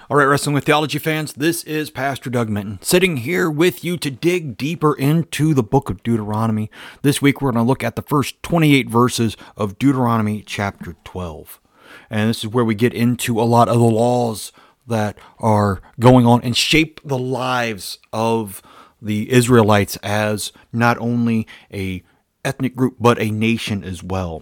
All right, Wrestling with Theology fans, this is Pastor Doug Minton, sitting here with you to dig deeper into the book of Deuteronomy. This week, we're going to look at the first 28 verses of Deuteronomy chapter 12. And this is where we get into a lot of the laws that are going on and shape the lives of the Israelites as not only a ethnic group, but a nation as well.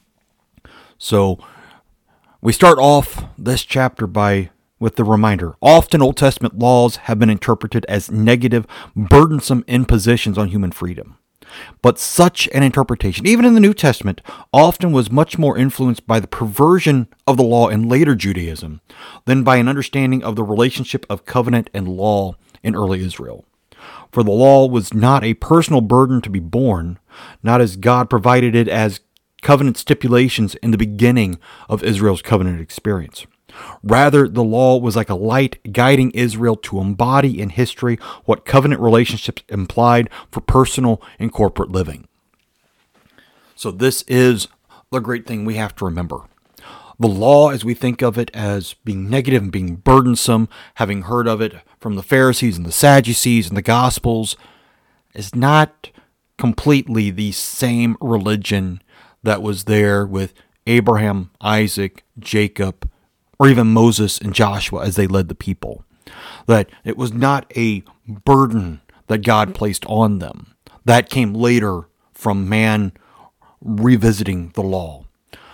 So, we start off this chapter with the reminder, often Old Testament laws have been interpreted as negative, burdensome impositions on human freedom. But such an interpretation, even in the New Testament, often was much more influenced by the perversion of the law in later Judaism than by an understanding of the relationship of covenant and law in early Israel. For the law was not a personal burden to be borne, not as God provided it as covenant stipulations in the beginning of Israel's covenant experience. Rather, the law was like a light guiding Israel to embody in history what covenant relationships implied for personal and corporate living. So this is the great thing we have to remember. The law, as we think of it as being negative and being burdensome, having heard of it from the Pharisees and the Sadducees and the Gospels, is not completely the same religion that was there with Abraham, Isaac, Jacob, or even Moses and Joshua as they led the people. That it was not a burden that God placed on them. That came later from man revisiting the law.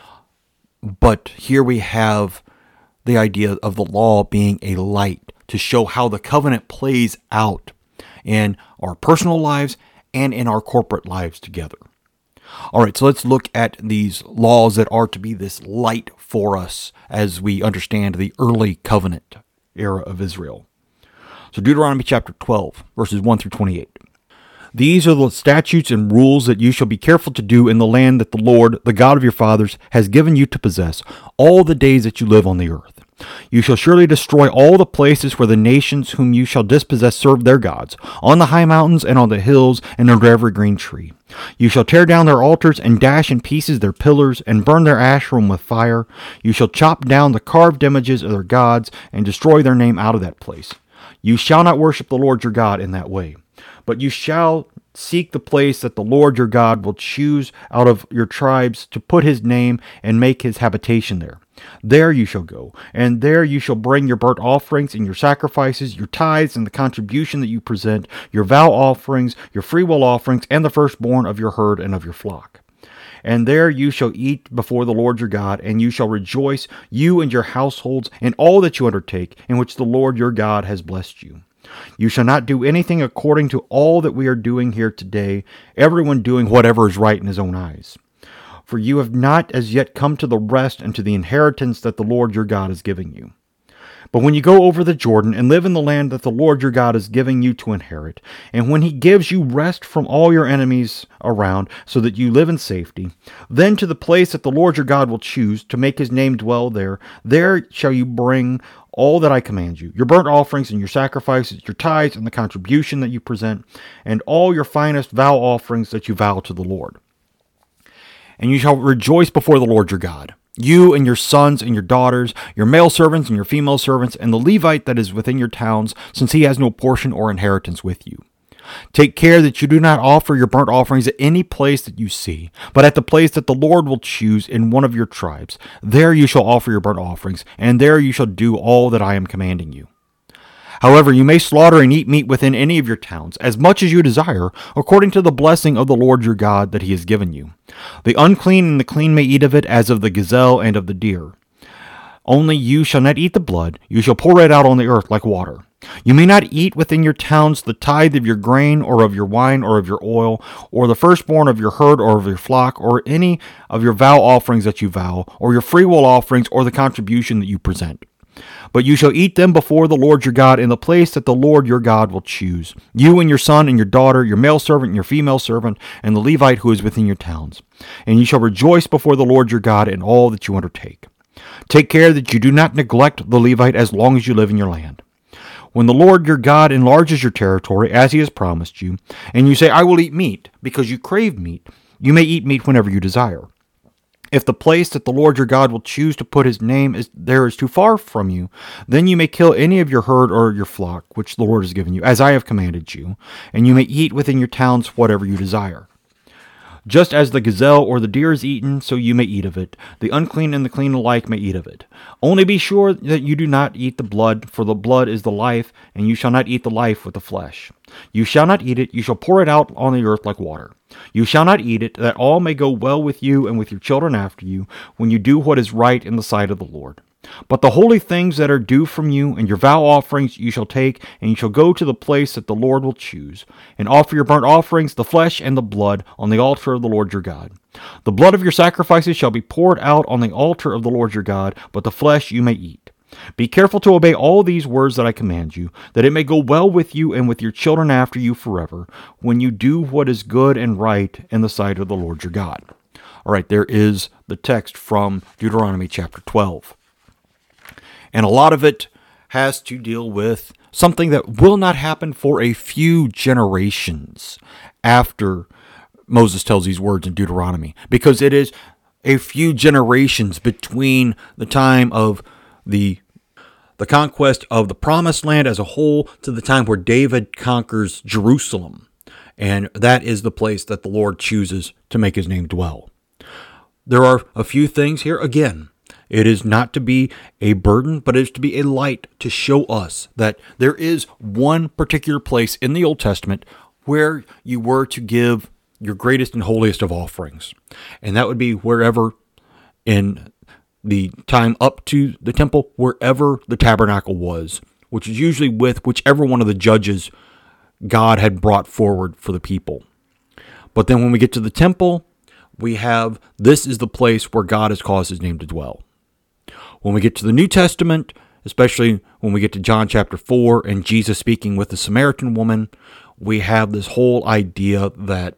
But here we have the idea of the law being a light to show how the covenant plays out in our personal lives and in our corporate lives together. All right, so let's look at these laws that are to be this light for us as we understand the early covenant era of Israel. So Deuteronomy chapter 12, verses 1 through 28. These are the statutes and rules that you shall be careful to do in the land that the Lord, the God of your fathers, has given you to possess all the days that you live on the earth. You shall surely destroy all the places where the nations whom you shall dispossess serve their gods, on the high mountains and on the hills and under every green tree. You shall tear down their altars and dash in pieces their pillars and burn their Asherim with fire. You shall chop down the carved images of their gods and destroy their name out of that place. You shall not worship the Lord your God in that way, but you shall seek the place that the Lord your God will choose out of your tribes to put his name and make his habitation there. There you shall go, and there you shall bring your burnt offerings and your sacrifices, your tithes and the contribution that you present, your vow offerings, your freewill offerings, and the firstborn of your herd and of your flock. And there you shall eat before the Lord your God, and you shall rejoice, you and your households, in all that you undertake, in which the Lord your God has blessed you. You shall not do anything according to all that we are doing here today, everyone doing whatever is right in his own eyes. For you have not as yet come to the rest and to the inheritance that the Lord your God is giving you. But when you go over the Jordan and live in the land that the Lord your God is giving you to inherit, and when he gives you rest from all your enemies around, so that you live in safety, then to the place that the Lord your God will choose to make his name dwell there, there shall you bring all that I command you, your burnt offerings and your sacrifices, your tithes and the contribution that you present, and all your finest vow offerings that you vow to the Lord. And you shall rejoice before the Lord your God, you and your sons and your daughters, your male servants and your female servants, and the Levite that is within your towns, since he has no portion or inheritance with you. Take care that you do not offer your burnt offerings at any place that you see, but at the place that the Lord will choose in one of your tribes. There you shall offer your burnt offerings, and there you shall do all that I am commanding you. However, you may slaughter and eat meat within any of your towns, as much as you desire, according to the blessing of the Lord your God that he has given you. The unclean and the clean may eat of it, as of the gazelle and of the deer. Only you shall not eat the blood, you shall pour it out on the earth like water. You may not eat within your towns the tithe of your grain, or of your wine, or of your oil, or the firstborn of your herd, or of your flock, or any of your vow offerings that you vow, or your freewill offerings, or the contribution that you present. But you shall eat them before the Lord your God in the place that the Lord your God will choose, you and your son and your daughter, your male servant and your female servant, and the Levite who is within your towns. And you shall rejoice before the Lord your God in all that you undertake. Take care that you do not neglect the Levite as long as you live in your land. When the Lord your God enlarges your territory, as he has promised you, and you say, I will eat meat, because you crave meat, you may eat meat whenever you desire. If the place that the Lord your God will choose to put his name is too far from you, then you may kill any of your herd or your flock, which the Lord has given you, as I have commanded you, and you may eat within your towns whatever you desire. Just as the gazelle or the deer is eaten, so you may eat of it. The unclean and the clean alike may eat of it. Only be sure that you do not eat the blood, for the blood is the life, and you shall not eat the life with the flesh. You shall not eat it, you shall pour it out on the earth like water. You shall not eat it, that all may go well with you and with your children after you, when you do what is right in the sight of the Lord. But the holy things that are due from you and your vow offerings you shall take, and you shall go to the place that the Lord will choose, and offer your burnt offerings, the flesh and the blood, on the altar of the Lord your God. The blood of your sacrifices shall be poured out on the altar of the Lord your God, but the flesh you may eat. Be careful to obey all these words that I command you, that it may go well with you and with your children after you forever, when you do what is good and right in the sight of the Lord your God. All right, there is the text from Deuteronomy chapter 12. And a lot of it has to deal with something that will not happen for a few generations after Moses tells these words in Deuteronomy, because it is a few generations between the time of the conquest of the Promised Land as a whole to the time where David conquers Jerusalem. And that is the place that the Lord chooses to make his name dwell. There are a few things here. Again, it is not to be a burden, but it is to be a light to show us that there is one particular place in the Old Testament where you were to give your greatest and holiest of offerings. And that would be wherever in the time up to the temple, wherever the tabernacle was, which is usually with whichever one of the judges God had brought forward for the people. But then when we get to the temple, we have this is the place where God has caused his name to dwell. When we get to the New Testament, especially when we get to John chapter 4 and Jesus speaking with the Samaritan woman, we have this whole idea that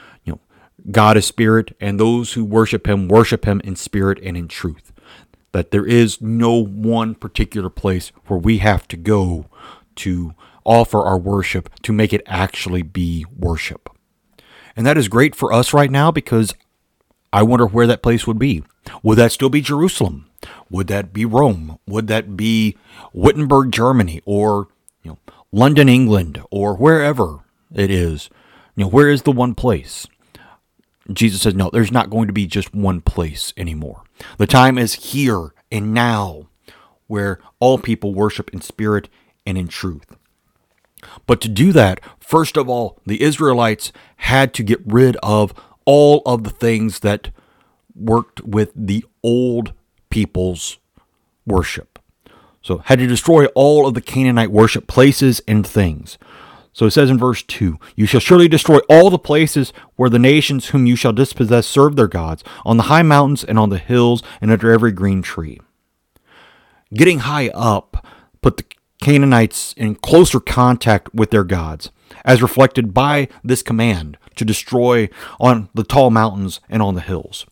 God is spirit, and those who worship him in spirit and in truth. That there is no one particular place where we have to go to offer our worship to make it actually be worship. And that is great for us right now, because I wonder where that place would be. Would that still be Jerusalem? Would that be Rome? Would that be Wittenberg, Germany, or London, England, or wherever it is? Where is the one place? Jesus says, no, there's not going to be just one place anymore. The time is here and now where all people worship in spirit and in truth. But to do that, first of all, the Israelites had to get rid of all of the things that worked with the old people's worship. So had to destroy all of the Canaanite worship places and things. So it says in verse 2, you shall surely destroy all the places where the nations whom you shall dispossess serve their gods, on the high mountains and on the hills and under every green tree. Getting high up put the Canaanites in closer contact with their gods, as reflected by this command to destroy on the tall mountains and on the hills.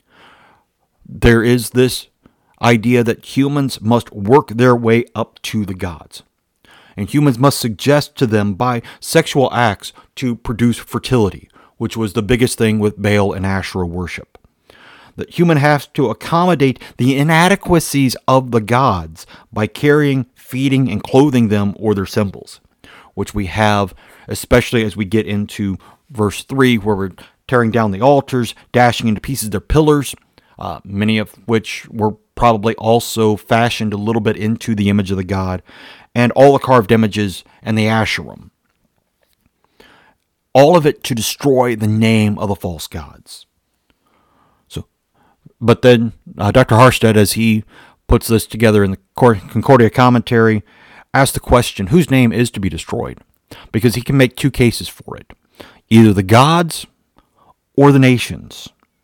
There is this idea that humans must work their way up to the gods. And humans must suggest to them by sexual acts to produce fertility, which was the biggest thing with Baal and Asherah worship. That human has to accommodate the inadequacies of the gods by carrying, feeding, and clothing them or their symbols, which we have, especially as we get into verse 3, where we're tearing down the altars, dashing into pieces their pillars, many of which were probably also fashioned a little bit into the image of the god, and all the carved images and the Asherim. All of it to destroy the name of the false gods. But then Dr. Harstead, as he puts this together in the Concordia commentary, asks the question, whose name is to be destroyed? Because he can make two cases for it. Either the gods or the nations.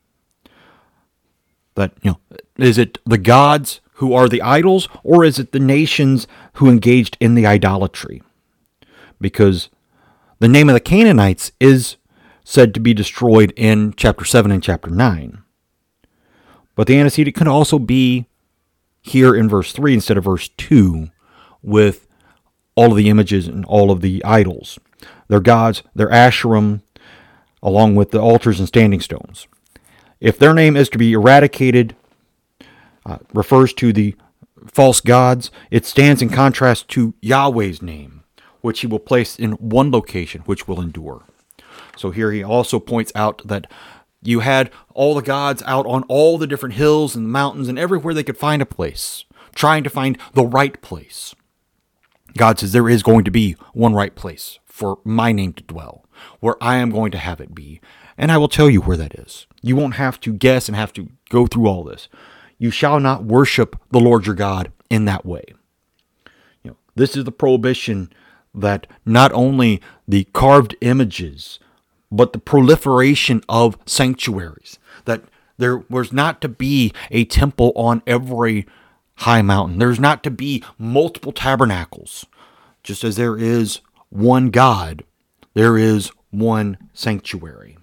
That, is it the gods who are the idols, or is it the nations who engaged in the idolatry? Because the name of the Canaanites is said to be destroyed in chapter 7 and chapter 9. But the antecedent could also be here in verse 3 instead of verse 2, with all of the images and all of the idols. Their gods, their Asherim, along with the altars and standing stones. If their name is to be eradicated, refers to the false gods, it stands in contrast to Yahweh's name, which he will place in one location, which will endure. So here he also points out that you had all the gods out on all the different hills and mountains and everywhere they could find a place, trying to find the right place. God says there is going to be one right place for my name to dwell, where I am going to have it be. And I will tell you where that is. You won't have to guess and have to go through all this. You shall not worship the Lord your God in that way. This is the prohibition that not only the carved images, but the proliferation of sanctuaries, that there was not to be a temple on every high mountain. There's not to be multiple tabernacles. Just as there is one God, there is one sanctuary.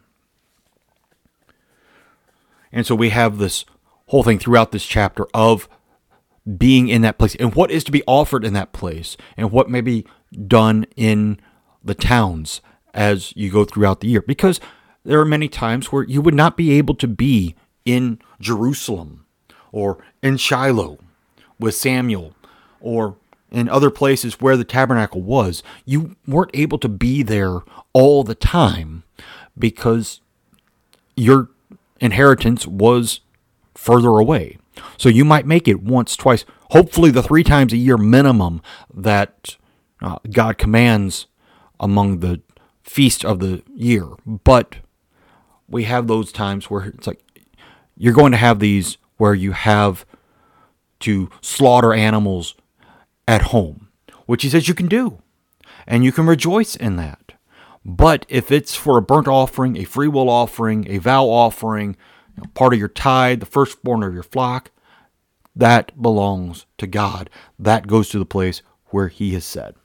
And so we have this whole thing throughout this chapter of being in that place and what is to be offered in that place and what may be done in the towns as you go throughout the year. Because there are many times where you would not be able to be in Jerusalem or in Shiloh with Samuel or in other places where the tabernacle was. You weren't able to be there all the time because your inheritance was further away. So you might make it once, twice, hopefully the 3 times a year minimum that God commands among the feast of the year. But we have those times where it's like you're going to have these where you have to slaughter animals at home, which he says you can do, and you can rejoice in that. But if it's for a burnt offering, a free will offering, a vow offering, part of your tithe, the firstborn of your flock, that belongs to God. That goes to the place where he has said.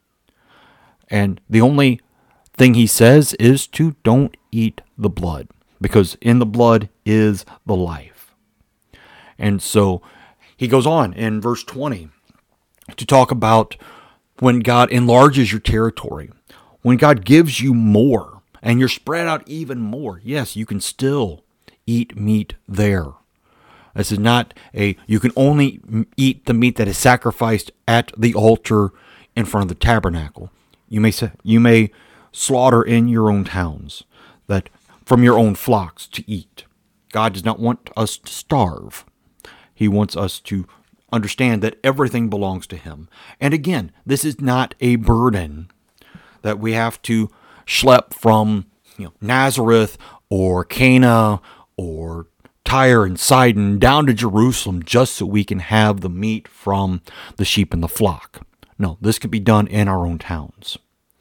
And the only thing he says is to don't eat the blood, because in the blood is the life. And so he goes on in verse 20 to talk about when God enlarges your territory, when God gives you more and you're spread out even more. Yes, you can still eat meat there. This is not you can only eat the meat that is sacrificed at the altar in front of the tabernacle. You may slaughter in your own towns, that from your own flocks to eat. God does not want us to starve. He wants us to understand that everything belongs to him. And again, this is not a burden that we have to schlep from Nazareth or Cana or Tyre and Sidon down to Jerusalem just so we can have the meat from the sheep and the flock. No, this can be done in our own towns.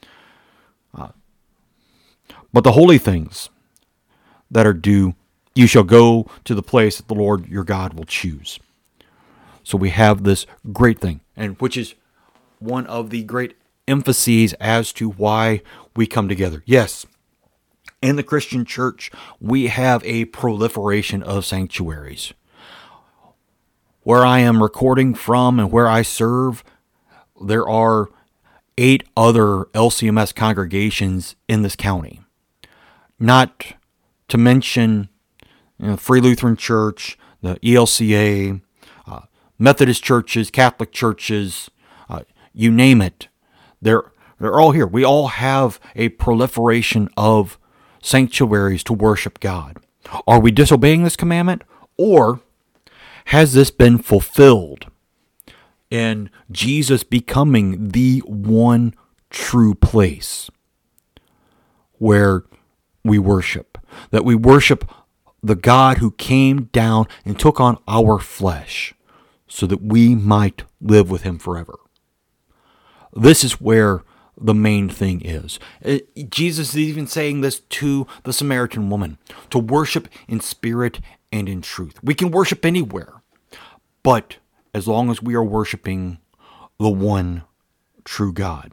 But the holy things that are due, you shall go to the place that the Lord your God will choose. So we have this great thing, and which is one of the great emphases as to why we come together. Yes, in the Christian church, we have a proliferation of sanctuaries. Where I am recording from and where I serve, there are 8 other LCMS congregations in this county. Not to mention Free Lutheran Church, the ELCA, Methodist churches, Catholic churches, you name it. They're all here. We all have a proliferation of sanctuaries to worship God. Are we disobeying this commandment? Or has this been fulfilled in Jesus becoming the one true place where we worship? That we worship the God who came down and took on our flesh so that we might live with him forever. This is where the main thing is. Jesus is even saying this to the Samaritan woman, to worship in spirit and in truth. We can worship anywhere, but as long as we are worshiping the one true God.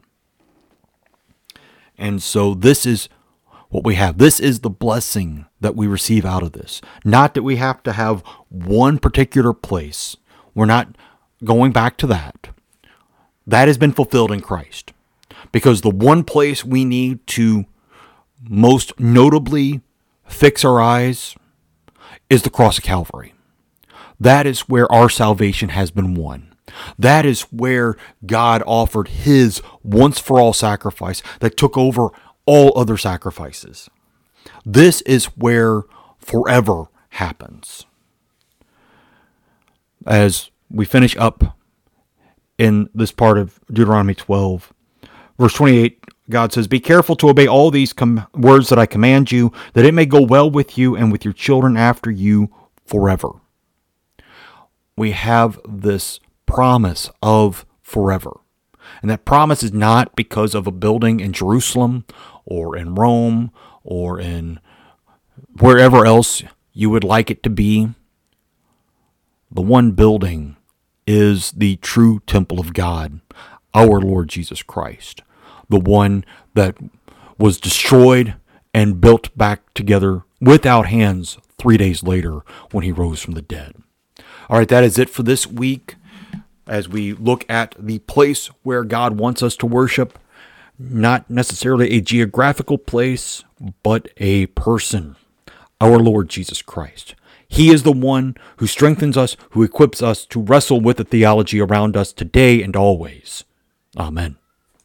And so this is what we have. This is the blessing that we receive out of this. Not that we have to have one particular place. We're not going back to that. That has been fulfilled in Christ. Because the one place we need to most notably fix our eyes is the cross of Calvary. That is where our salvation has been won. That is where God offered his once-for-all sacrifice that took over all other sacrifices. This is where forever happens. As we finish up in this part of Deuteronomy 12, verse 28, God says, "Be careful to obey all these words that I command you, that it may go well with you and with your children after you forever." We have this promise of forever. And that promise is not because of a building in Jerusalem or in Rome or in wherever else you would like it to be. The one building is the true temple of God, our Lord Jesus Christ, the one that was destroyed and built back together without hands 3 days later when he rose from the dead. All right, that is it for this week as we look at the place where God wants us to worship. Not necessarily a geographical place, but a person, our Lord Jesus Christ. He is the one who strengthens us, who equips us to wrestle with the theology around us today and always. Amen.